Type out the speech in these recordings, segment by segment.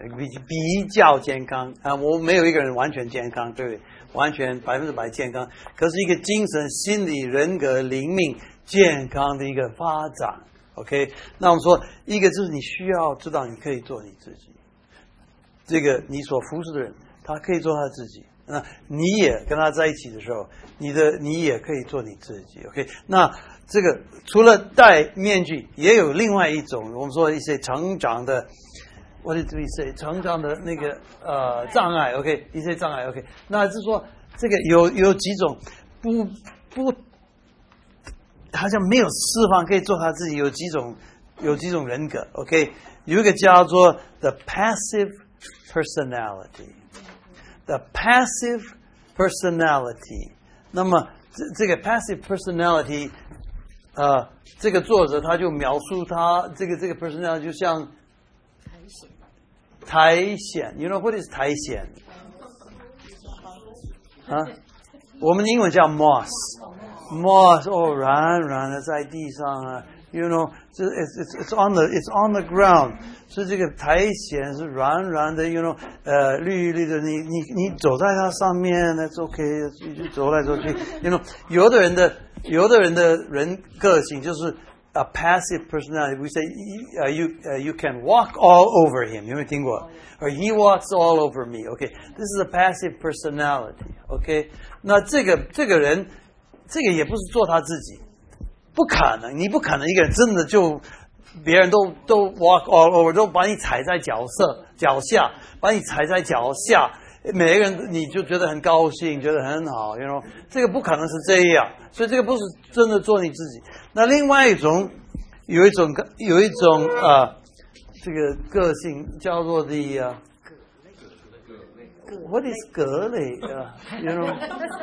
比较健康啊。我没有一个人完全健康，对不对？完全100%健康，可是一个精神、心理、人格、灵命健康的一个发展。OK， 那我们说，一个就是你需要知道你可以做你自己，这个你所服侍的人，他可以做他自己。那你也跟他在一起的时候，你也可以做你自己。OK， 那这个除了戴面具，也有另外一种，我们说一些成长的。What did we say？ 成长的那个障碍 ，OK， 一些障碍 ，OK， 那就是说这个有几种不好像没有释放可以做他自己，有几种人格 ，OK， 有一个叫做 the passive personality，the passive personality， 那么这个 passive personality， 这个作者他就描述他这个 personality 就像。苔藓 ，You know what is 苔藓？啊，我们英文叫 moss， 哦，软的在地上啊 ，You know， it's on the ground， 所以这个苔藓是软的 ，You know， 绿的，你走在它上面 ，That's OK， 就走来走去 ，You know， 有的人的人个性就是。A passive personality. We say you can walk all over him. 有没有听过 ？Or he walks all over me. Okay, this is a passive personality. Okay, 那这个人，这个也不是做他自己，不可能，你不可能一个人真的就别人都 walk all over， 都把你踩在脚下，把你踩在脚下，每个人你就觉得很高兴，觉得很好 ，You know， 这个不可能是这样，所以这个不是真的做你自己。那另外有一种这个个性叫做的What is 蛤类？You know？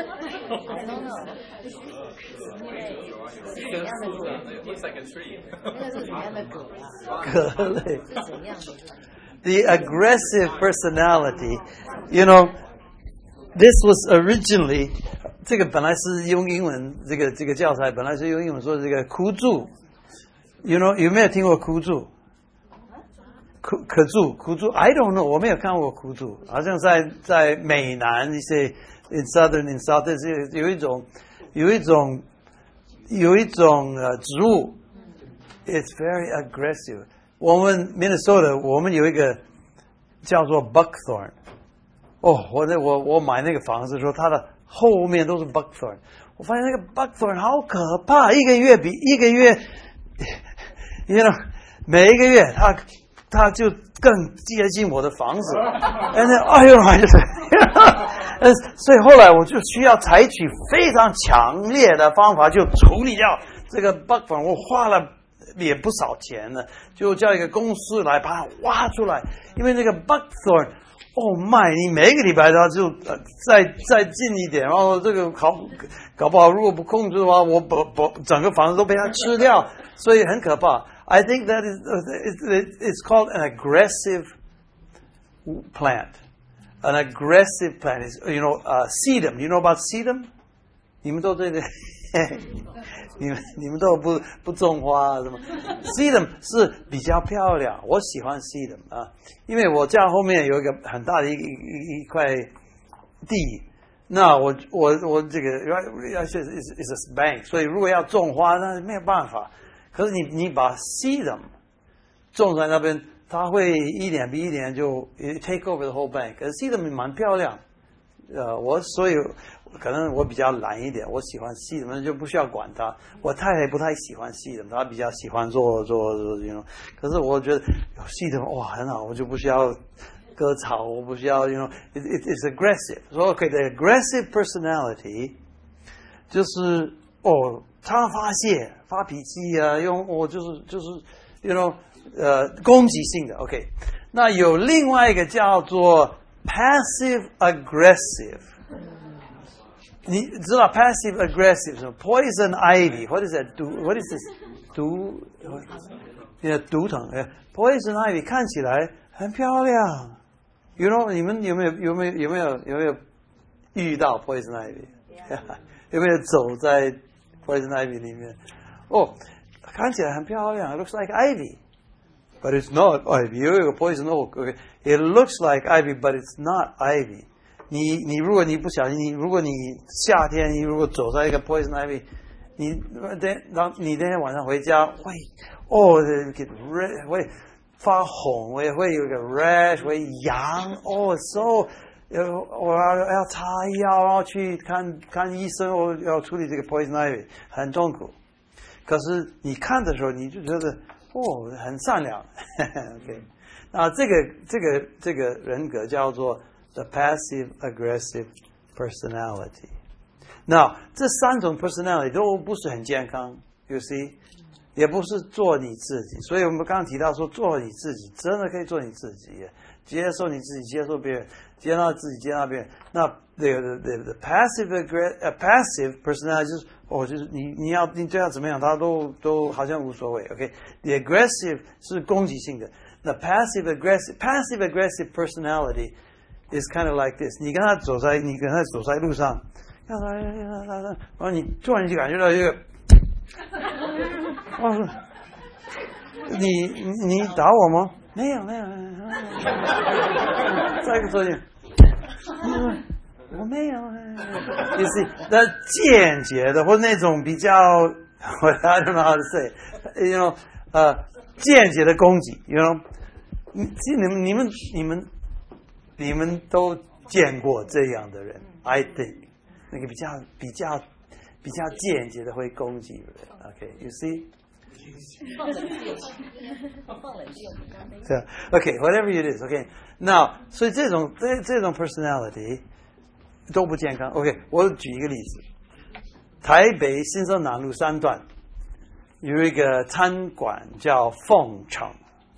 蛤类。The aggressive personality, you know, this was originally 这个本来是用英文，这个教材本来是用英文说这个哭住 ，you know 有没有听过哭住？哭住 ，I don't know， 我没有看过哭住，好像在美南一些 in South 有一种植物 ，it's very aggressive。我们 Minnesota 我们有一个叫做 buckthorn， 哦，我买那个房子的时候，它的后面都是 buckthorn， 我发现那个 buckthorn 好可怕，一个月比一个月 ，you know， 每一个月它就更接近我的房子，哎呦，所以后来我就需要采取非常强烈的方法，就处理掉这个 buckthorn， 我花了。也不少钱呢，就叫一个公司来把它挖出来，因为那个 buckthorn， 你每一个礼拜它就再近一点，然后这个搞不好如果不控制的话，我整个房子都被它吃掉，所以很可怕。I think that it's called an aggressive plant. An aggressive plant is sedum. You know about sedum? 你们都这个。你们都不种花什么 ？Sedum 是比较漂亮，我喜欢 Sedum 啊，因为我家后面有一个很大的一块地，那我这个is a bank， 所以如果要种花，那没有办法。可是你把 Sedum 种在那边，它会一年比一年就 take over the whole bank。可是 Sedum 蛮漂亮，所以可能我比较懒一点，我喜欢细的，就不需要管它。我太太不太喜欢细的，她比较喜欢做可是我觉得有细的哇很好，我就不需要割草，我不需要it's aggressive。说 OK，the aggressive personality 就是常发脾气啊，就是攻击性的 OK。那有另外一个叫做 passive aggressive。你知道 passive aggressive 什么 ？Poison ivy. What is that? What is this? 毒藤。Poison ivy 看起来很漂亮。You know， 你们有没有遇到 poison ivy？ 有没有走在 poison ivy 里面？看起来很漂亮。It looks like ivy. but it's not ivy. 有一个 poison oak. Okay, it looks like ivy, but it's not ivy. 你如果你不小心，如果你夏天你如果走在一个 poison ivy， 你那天晚上回家会get red 会发红，会有一个 rash 会痒so 我要擦药，然后去看医生，我要处理这个 poison ivy， 很痛苦。可是你看的时候，你就觉得很善良。OK， 那这个人格叫做 the passive aggressive personality。那这三种 personality 都不是很健康 ，you see， 也不是做你自己。所以我们刚刚提到说，做你自己真的可以做你自己，接受你自己，接受别人，接纳自己，接纳别人。那the passive personality 就是你对他怎么样，他都好像无所谓。OK，the aggressive 是攻击性的。The passive aggressive personality is kind of like this。你跟他走在路上。然后你突然就感觉到一个，你打我吗？没有。再一个说句，我没有。You see， 那间接的或者那种比较 ，I don't know how to say，you know，间接的攻击 ，you know， 你们都见过这样的人 ，I think。那个比较间接的会攻击人 ，OK，you see？ OK，whatever it is，OK， 那所以这种 personality 都不健康。OK， 我举一个例子，台北新生南路3段有一个餐馆叫凤城。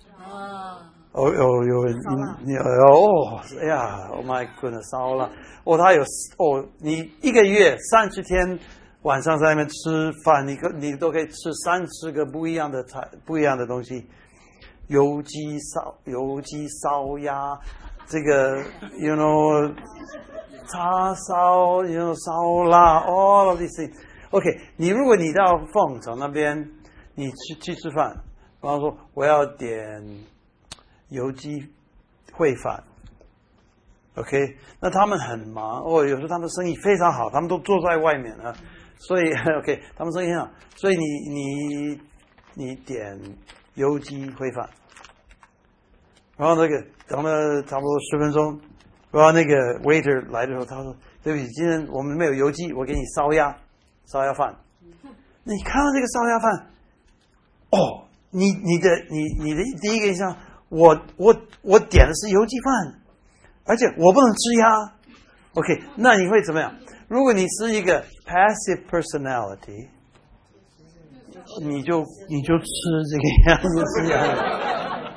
哎呀 ，Oh my goodness， 烧了！他有你一个月30天晚上在那边吃饭，你都可以吃30个不一样的菜，不一样的东西，油鸡烧鸭，这个 you know 叉烧 you know 烧腊 all of these things。OK， 如果你到凤城那边，你去吃饭，比方说我要点油鸡烩饭 ，OK， 那他们很忙有时候他们生意非常好，他们都坐在外面啊，所以 OK， 他们生意很好，所以你点油鸡烩饭，然后等了差不多10分钟，然后那个 waiter 来的时候，他说：“对不起，今天我们没有油鸡，我给你烧鸭饭。”你看到这个烧鸭饭，你的第一个印象。我点的是油鸡饭，而且我不能吃鸭。OK， 那你会怎么样？如果你是一个 passive personality， 你就吃这个样子吃鸭。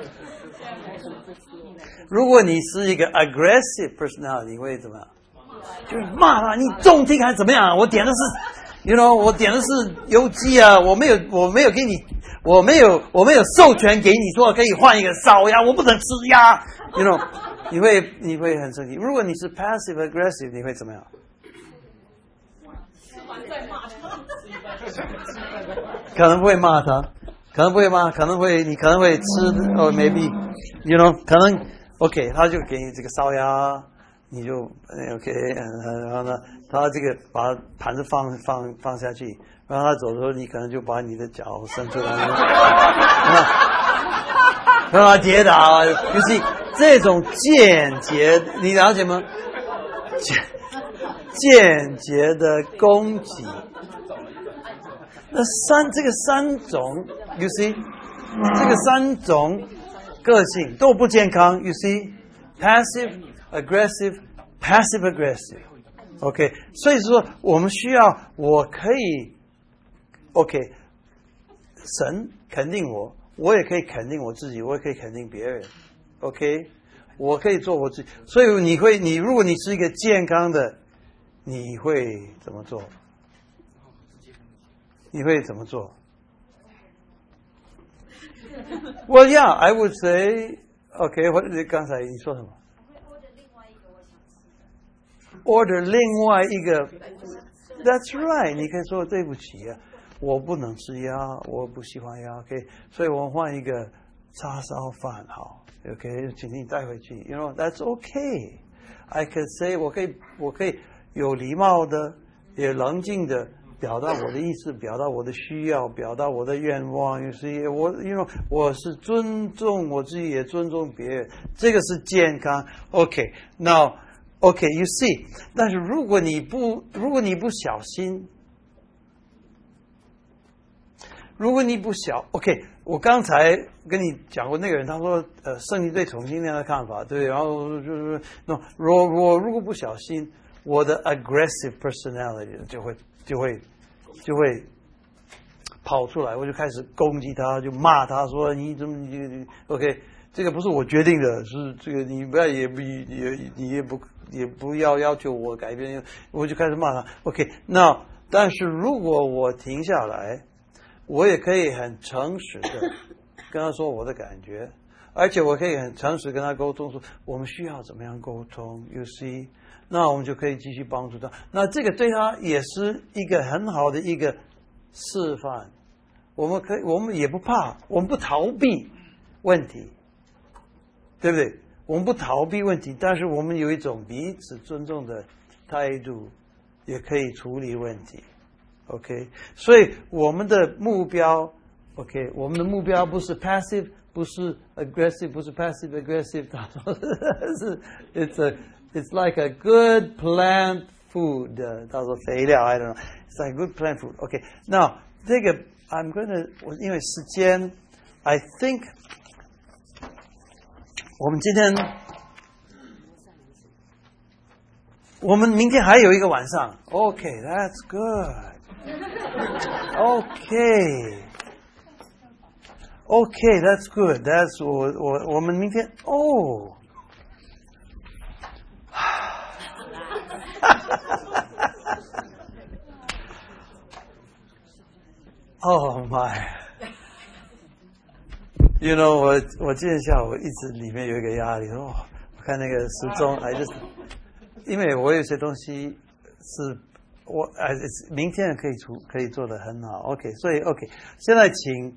如果你是一个 aggressive personality， 你会怎么样？就是骂他，你中听还是怎么样？我点的是 ，you know， 我点的是油鸡啊，我没有给你。我没有授权给你说可以换一个烧鸭，我不能吃鸭 ，you know， 你会很生气。如果你是 passive aggressive， 你会怎么样？可能会骂他，可能会吃maybe you know， 可能 OK， 他就给你这个烧鸭，你就 OK， 然后呢，他这个把盘子放下去。然后他走的时候，你可能就把你的脚伸出来，让他跌倒。就是这种间接，你了解吗？间接的攻击。那这个三种 ，you see， 这个3种个性都不健康 ，you see，passive aggressive，passive aggressive。OK， 所以说我们需要，我可以。OK， 神肯定我也可以肯定我自己，我也可以肯定别人。OK， 我可以做我自己。所以如果你是一个健康的，你会怎么做？你会怎么做 ？Well, yeah, I would say, OK， 刚才你说什么 ？order 另外一个 ，That's right， 你可以说对不起啊。我不能吃鸭，我不喜欢鸭 ，OK， 所以我换一个叉烧饭好 ，OK， 请你带回去 ，You know that's okay. I could say 我可以有礼貌的，也冷静的表达我的意思，表达我的需要，表达我的愿望。因为我是尊重我自己，也尊重别人，这个是健康。OK，now OK，you see， 但是如果你不小心。如果你不OK， 我刚才跟你讲过那个人，他说圣经对同性恋的看法，对，然后就是我如果不小心，我的 aggressive personality 就会跑出来，我就开始攻击他，就骂他说你怎么你 OK， 这个不是我决定的，是这个你不要也不要求我改变，我就开始骂他 OK， 那但是如果我停下来。我也可以很诚实的跟他说我的感觉，而且我可以很诚实跟他沟通说我们需要怎么样沟通 ，You see， 那我们就可以继续帮助他。那这个对他也是一个很好的一个示范。我们也不怕，我们不逃避问题，对不对？我们不逃避问题，但是我们有一种彼此尊重的态度，也可以处理问题。OK， 所以我们的目标 ，OK， 我们的目标不是 passive， 不是 aggressive， 不是 passive aggressive， 是 it's like a good plant food， 叫做肥料 ，I don't know，it's like good plant food。OK， 那这个 I'm going to， 因为时间 ，I think 我们今天。我们明天还有一个晚上 ，OK， that's good。OK， that's good. That's 我们明天哦，Oh my！You know， 我今天下午一直里面有一个压力，我看那个时钟，因为我有些东西是明天可以做得很好 ，OK， 所以 OK， 现在请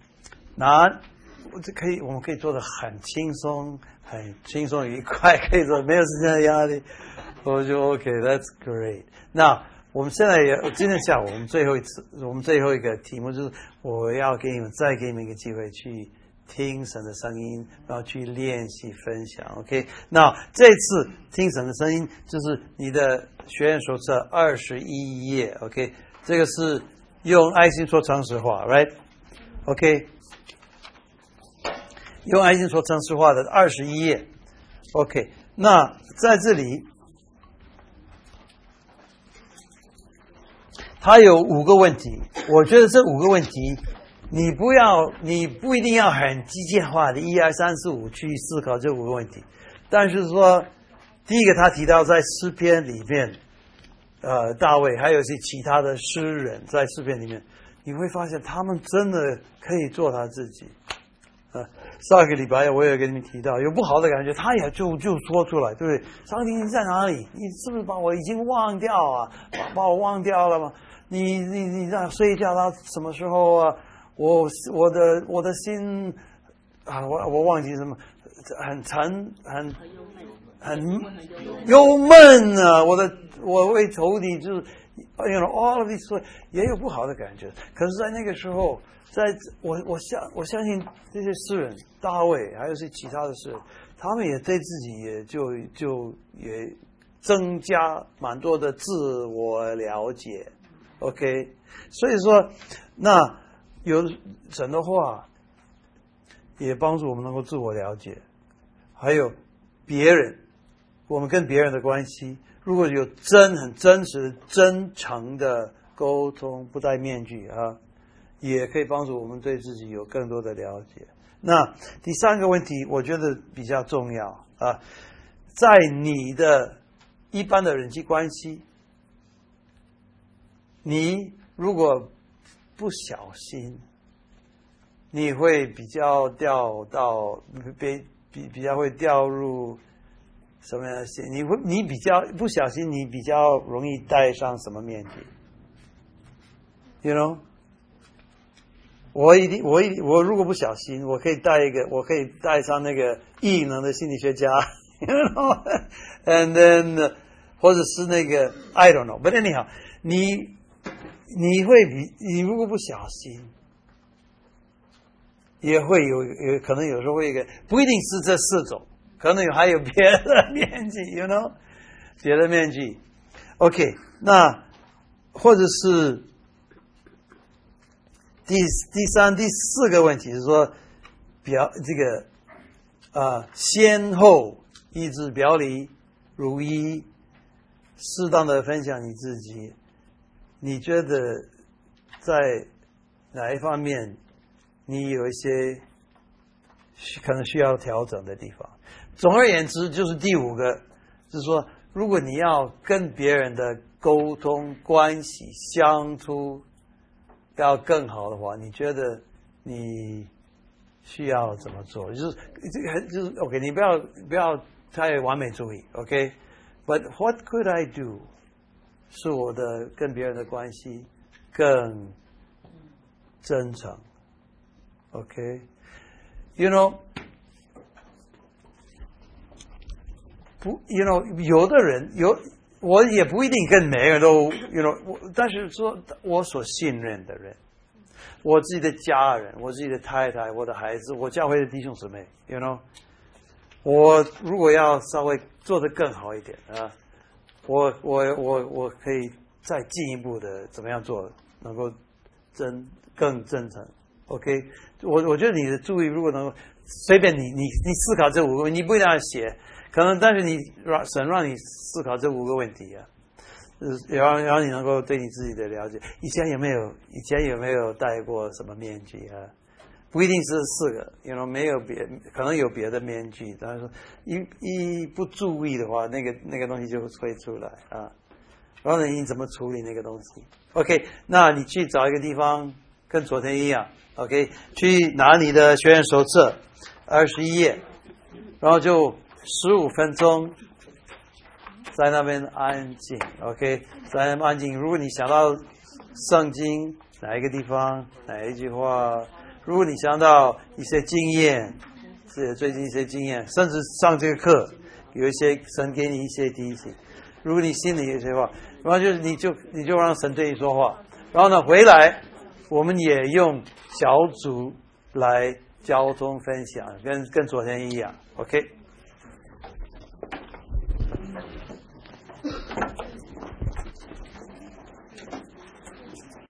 我们可以做得很轻松愉快，可以做没有时间的压力，我就 OK，That's great。那我们现在今天下午我们最后一个题目就是我要再给你们一个机会去。听神的声音，然后去练习分享 ，OK？ 那这次听神的声音就是你的学员手册21页 ，OK？ 这个是用爱心说诚实话 ，right？OK？ 用爱心说诚实话的21页 ，OK？ 那在这里，它有5个问题，我觉得这5个问题。你不一定要很机械化的1、2、3、4、5去思考这5个问题，但是说，第一个他提到在诗篇里面，大卫还有一些其他的诗人在诗篇里面，你会发现他们真的可以做他自己。上个礼拜我也跟你们提到，有不好的感觉，他也就说出来，对不对？上帝你在哪里？你是不是把我已经忘掉啊？把我忘掉了吗？你在睡觉到什么时候啊？我的心啊，我忘记什么，很沉，很忧闷啊！我为仇敌就是all of these 也有不好的感觉。可是，在那个时候，我相信这些诗人，大卫还有些其他的诗人，他们也对自己也增加蛮多的自我了解。OK， 所以说那。有神的话，也帮助我们能够自我了解，还有别人，我们跟别人的关系，如果有很真实、真诚的沟通，不戴面具啊，也可以帮助我们对自己有更多的了解。那第3个问题，我觉得比较重要啊，在你的一般的人际关系，你如果不小心，你会比较比较会掉入什么样的陷？你比较不小心，你比较容易戴上什么面具 ？You know？ 我如果不小心，我可以带上那个异能的心理学家，you know，and then 或者是那个 I don't know，but anyhow， 你如果不小心，也会有可能有时候会有一个不一定是这4种，可能还有别的面具 ，you know， 别的面具 ，OK， 那或者是。第3、第4个问题是说，先后意志表里如一，适当的分享你自己，你觉得在哪一方面你有一些可能需要调整的地方？总而言之，就是第5个，就是说，如果你要跟别人的沟通关系相处要更好的话，你觉得你需要怎么做？就是 OK， 你不要太完美主义 ，OK？But what could I do？ 是我的跟别人的关系更真诚 ，OK？You know， 有的人我也不一定跟每个人都但是说我所信任的人，我自己的家人，我自己的太太，我的孩子，我教会的弟兄姊妹我如果要稍微做得更好一点啊，我可以再进一步的怎么样做，能够更真诚 ，OK？ 我觉得你的注意如果能够随便你思考这5个问题，你不一定要写。可能，但是神让你思考这5个问题啊，然后你能够对你自己的了解。以前有没有戴过什么面具啊？不一定是4个，没有可能有别的面具，但是说一不注意的话，那个东西就会出来啊。然后你怎么处理那个东西 ？OK， 那你去找一个地方，跟昨天一样 ，OK， 去拿你的学员手册21页，然后就15分钟在那边安静 ，OK， 在那边安静。如果你想到圣经哪一个地方哪一句话，如果你想到一些经验，最近一些经验，甚至上这个课有一些神给你一些提醒，如果你心里有一些话，然后你就让神对你说话，然后呢回来我们也用小组来交通分享，跟昨天一样 ，OK。